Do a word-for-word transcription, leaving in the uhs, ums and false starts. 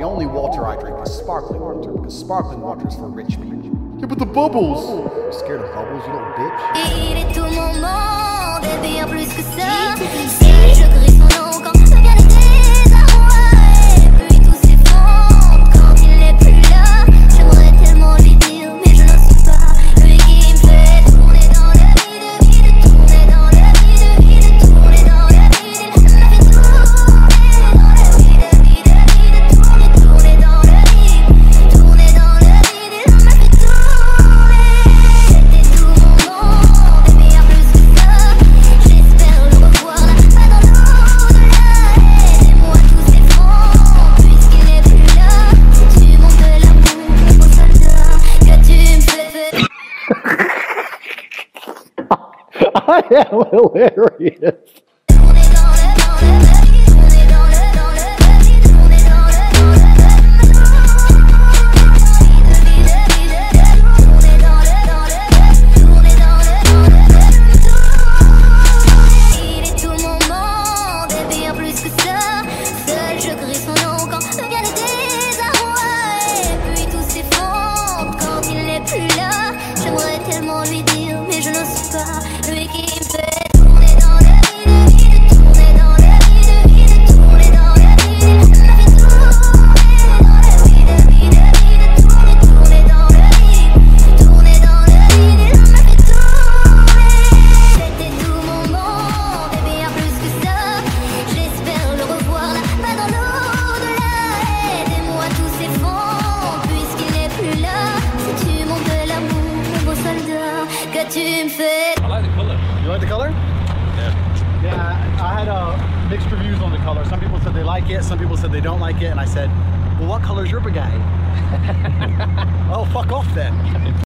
the only water I drink is sparkling water, because sparkling water is for rich people. Yeah, but the bubbles! You're scared of bubbles, you little bitch? Il est tout mon monde, et bien plus que ça. Si je crie son nom quand je viens de désarroi, et puis tout s'effondre quand il n'est plus là. J'aimerais tellement lui dire, mais je n'ose pas. Lui qui me fait tourner dans le vide, vide, tourner dans le vide, vide, tourner dans le vide. Il m'a fait tourner dans le vide, vide, vide, tourner, tourner dans le vide, tourner dans le vide. Il m'a fait tourner. C'était tout mon monde, et bien plus que ça. J'espère le revoir là, pas dans l'au-delà. Aidez-moi tous s'effondrent, puisqu'il n'est plus là. Si tu montes l'amour au soldat, que tu me fais. I am hilarious. Tourner dans le, dans le, tourner dans le, dans le, tourner dans le, dans le, vide, vide, vide, tourner dans le, dans le, tourner dans le, dans le, tourner. Il est tout mon monde, et bien plus que ça. Seul je crie son nom quand vient le désarroi, et puis tout s'effondre quand il n'est plus là. J'aimerais tellement lui dire, mais je n'ose pas. Lui qui me fait tourner dans le vide, vide, tourner dans le vide, vide, tourner dans le vide. Il m'a fait tourner dans le vide, vide, vide, tourner, tourner dans le vide, tourner dans le vide. Il m'a fait tourner. C'était tout mon monde, et bien plus que ça. J'espère le revoir là, pas dans l'au-delà. Aidez-moi tous s'effondrent, puisqu'il n'est plus là. Si tu montes de l'amour, mon beau soldat, que tu me fais. I like the color. You like the color? Yeah. Yeah, I had uh, mixed reviews on the color. Some people said they like it, some people said they don't like it, and I said, well, what color's your Bugatti? Oh, fuck off then.